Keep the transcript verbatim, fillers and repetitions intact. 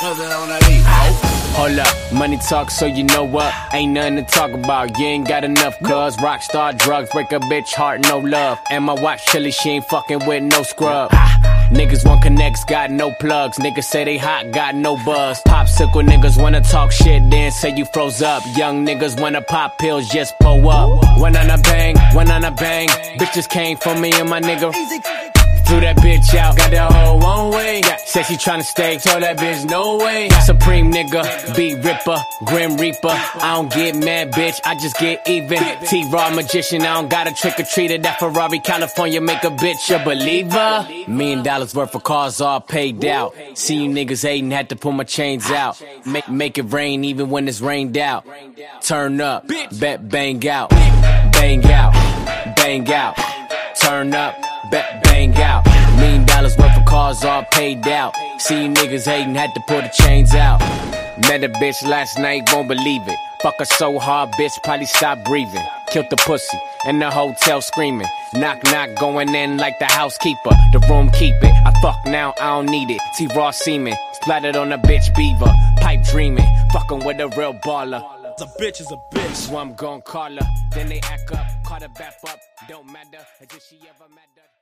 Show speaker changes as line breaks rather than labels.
Hold up, money talk, so you know what? Ain't nothing to talk about, you ain't got enough cuz. Rockstar drugs, break a bitch heart, no love. And my watch chilly, she ain't fucking with no scrub. Niggas want connects, got no plugs. Niggas say they hot, got no buzz. Popsicle niggas wanna talk shit, then say you froze up. Young niggas wanna pop pills, just pull up. One on a bang, one on a bang. Bitches came for me and my nigga. Threw that bitch out, got that hoe one way. Said she tryna stay, told that bitch no way. Supreme nigga, beat ripper, grim reaper. I don't get mad, bitch, I just get even. T-Raw magician, I don't got a trick or treater. That Ferrari, California, make a bitch a believer. Million dollars worth of cars all paid out. See you niggas hating, had to pull my chains out. Make, make it rain even when it's rained out. Turn up, bet bang out. Bang out, bang out. Turn up, bet bang out. Million dollars worth of cars all paid out. See you niggas hating, had to pull the chains out. Met a bitch last night, won't believe it. Fuck her so hard, bitch, probably stop breathing. Killed the pussy, in the hotel screaming. Knock, knock, going in like the housekeeper. The room keep it, I fuck now, I don't need it. T-Raw semen, splattered on a bitch beaver. Pipe dreaming, fucking with a real baller.
A bitch is a bitch.
So I'm gon' call her, then they act up. Call her back up, don't matter, as if she ever mattered.